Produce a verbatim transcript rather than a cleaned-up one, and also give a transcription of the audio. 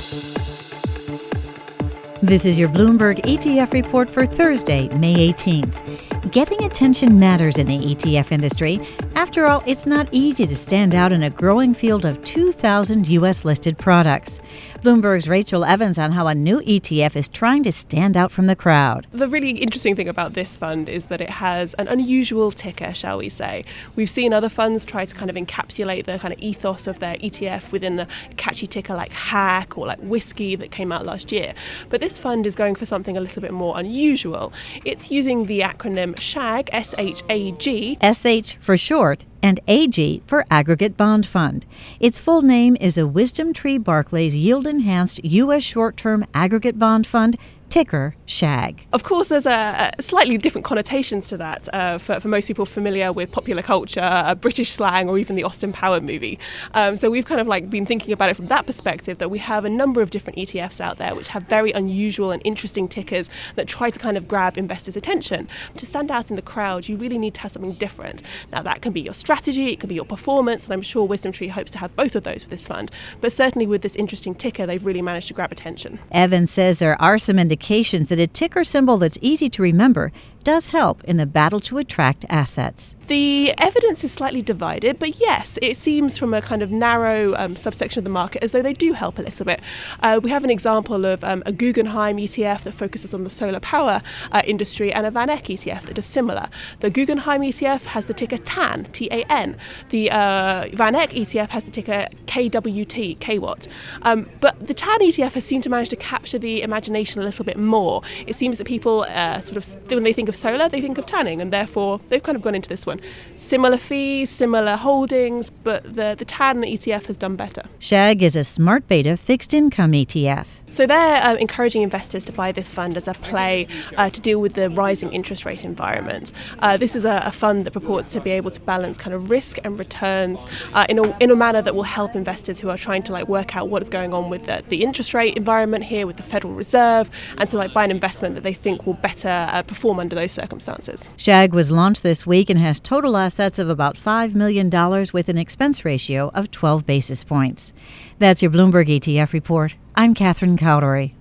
This is your Bloomberg E T F report for Thursday, May eighteenth. Getting attention matters in the E T F industry. After all, it's not easy to stand out in a growing field of two thousand U S-listed products. Bloomberg's Rachel Evans on how a new E T F is trying to stand out from the crowd. The really interesting thing about this fund is that it has an unusual ticker, shall we say. We've seen other funds try to kind of encapsulate the kind of ethos of their E T F within a catchy ticker like HACK or like Whiskey that came out last year. But this fund is going for something a little bit more unusual. It's using the acronym SHAG, S H A G. S H for short, and A G for Aggregate Bond Fund. Its full name is a Wisdom Tree Barclays Yield-Enhanced U S Short-Term Aggregate Bond Fund, ticker SHAG. Of course, there's a, a slightly different connotations to that uh, for, for most people familiar with popular culture, uh, British slang, or even the Austin Powers movie. Um, so we've kind of like been thinking about it from that perspective, that we have a number of different E T Fs out there which have very unusual and interesting tickers that try to kind of grab investors' attention. To stand out in the crowd, you really need to have something different. Now, that can be your strategy, it can be your performance, and I'm sure Wisdom Tree hopes to have both of those with this fund. But certainly with this interesting ticker, they've really managed to grab attention. Evans says there are some indications that a ticker symbol that's easy to remember does help in the battle to attract assets. The evidence is slightly divided, but yes, it seems from a kind of narrow um, subsection of the market as though they do help a little bit. Uh, we have an example of um, a Guggenheim E T F that focuses on the solar power uh, industry, and a VanEck E T F that does similar. The Guggenheim E T F has the ticker T A N, T A N. The uh, VanEck E T F has the ticker K W T, K W A T. Um, but the T A N E T F has seemed to manage to capture the imagination a little bit more. It seems that people uh, sort of, when they think of solar, they think of tanning, and therefore they've kind of gone into this one. Similar fees, similar holdings, but the, the T A N E T F has done better. SHAG is a smart beta fixed income E T F. So they're uh, encouraging investors to buy this fund as a play uh, to deal with the rising interest rate environment. Uh, this is a, a fund that purports to be able to balance kind of risk and returns uh, in, a, in a manner that will help investors who are trying to like work out what is going on with the, the interest rate environment here with the Federal Reserve, and to like buy an investment that they think will better uh, perform under those circumstances. SHAG was launched this week and has total assets of about five million dollars with an expense ratio of twelve basis points. That's your Bloomberg E T F report. I'm Catherine Cowdery.